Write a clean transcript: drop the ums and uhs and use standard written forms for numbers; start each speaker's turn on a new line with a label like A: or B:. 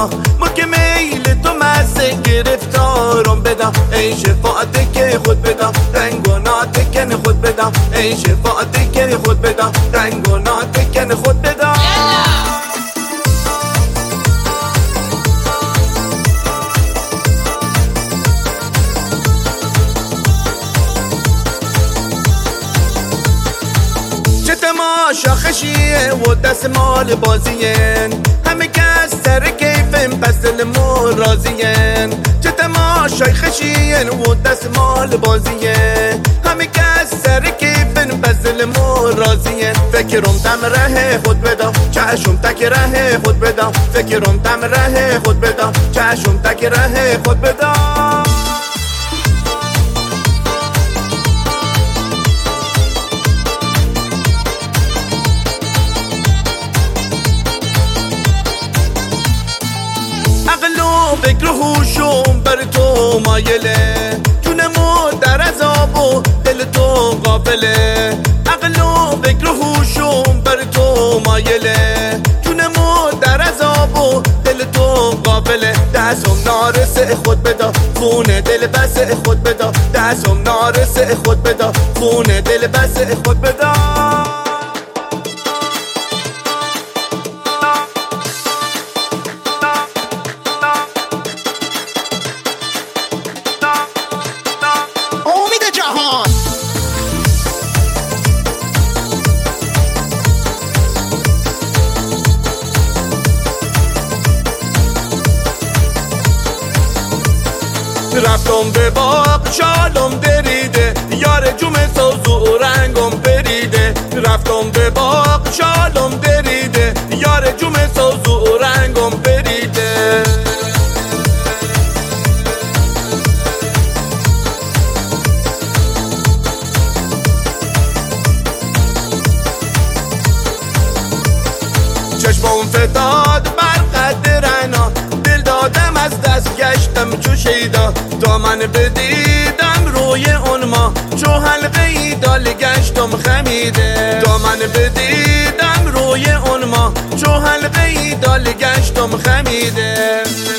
A: بدا ما که میل تو مزه گرفتارم بدا ای شفاعت که خود بدا رنگ و ناتکن خود بدا ای شفاعت که خود بدا رنگ و ناتکن خود بدا چه تماشا خشیه و دستمال بازیه همه کس سر کیفن پس دلمون راضیه چه تماشای خشیه و دستمال بازیه همه کس سر کیفن پس دلمون راضیه فکرم تم ره خود بدا چشم تک ره خود بدا فکرم تم ره خود بدا چشم تک ره خود بدا فکر و هوشم بر تو مایله جونمو در عذاب و دل تو غافله عقل و فکر و هوشم بر تو مایله جونمو در عذاب و دل تو غافله دستم نارسه خود بدا خون دل بس خود بدا دستم نارسه خود بدا خون دل بس خود بدا رفتم به باغ شالم دریده یار جمعه ساز و رنگم بریده رفتم به باغ شالم دریده یار جمعه ساز و رنگم بریده چشمم فتاد بر قد رعنا دل دادم از دست گشتم چو شیدا دامن بدیدم روی اون ما چو حلقه ای دال گشتم خمیده دامن بدیدم روی اون ما چو حلقه ای دال گشتم خمیده